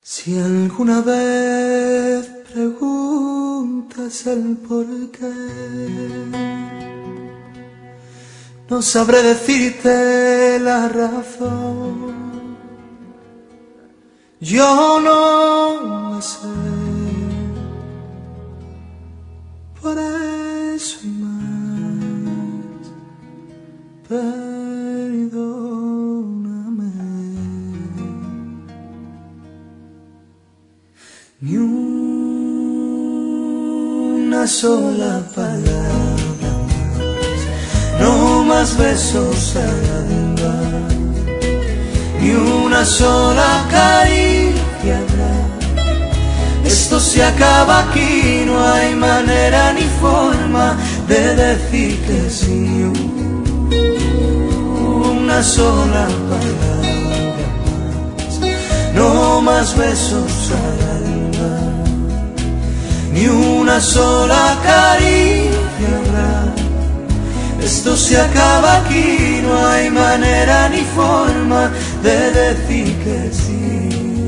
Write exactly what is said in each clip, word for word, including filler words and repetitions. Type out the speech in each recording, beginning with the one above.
Si alguna vez preguntas el por qué, no sabré decirte la razón. Yo no la sé, por eso y más, perdóname. Ni una sola palabra más, no más besos al alba, ni una sola caricia habrá. Esto se acaba aquí, no hay manera ni forma de decir que sí. Una sola palabra más, no más besos al alba, ni una sola caricia habrá. Esto se acaba aquí, no hay manera ni forma de decir que sí.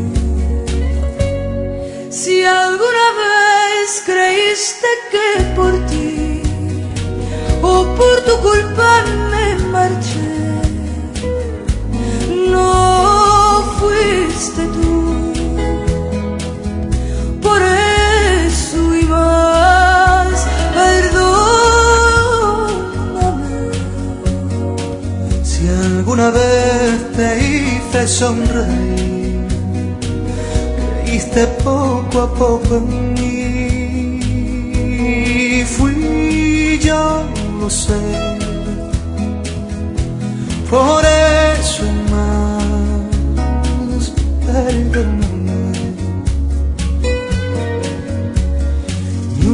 Si alguna vez creíste que por ti o por tu culpa me marché, no fuiste tú. Por eso y más, perdóname. Si alguna vez te hice sonreír, creíste poco a poco en mí, fui yo, lo sé. Por eso y más, perdóname. Ni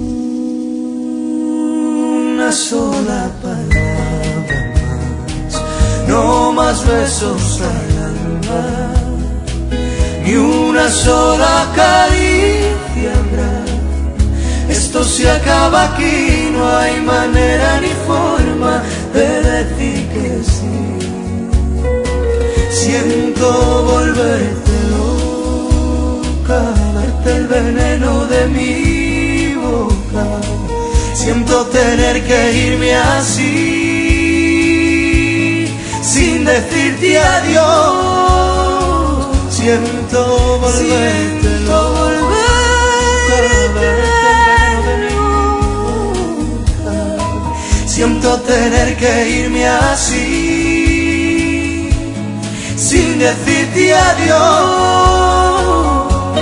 una sola palabra más, no más besos al alba, ni una sola caricia habrá. Esto se acaba aquí, no hay manera ni forma de decir que sí. Siento volverte loca, darte el veneno de mi boca. Siento tener que irme así, sin decirte adiós. Siento volverte loca, siento tener que irme así, sin decirte adiós.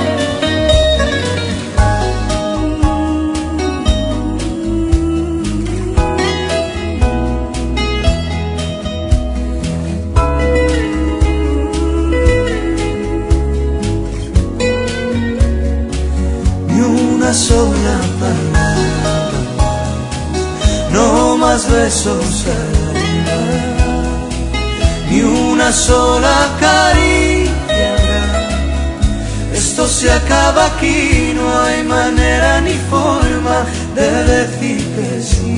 Una sola palabra más, no más besos al alba, ni una sola caricia habrá. Esto se acaba aquí, no hay manera ni forma de decir que sí.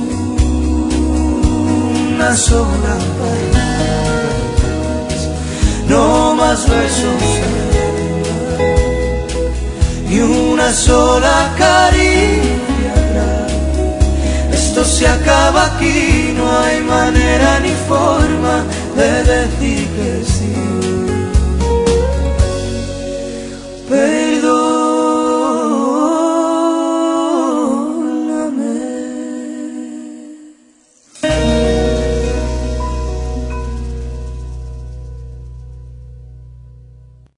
Una sola palabra más, no más besos al alba, ni una sola caricia habrá. Esto se acaba aquí, no hay manera ni forma de decir que sí.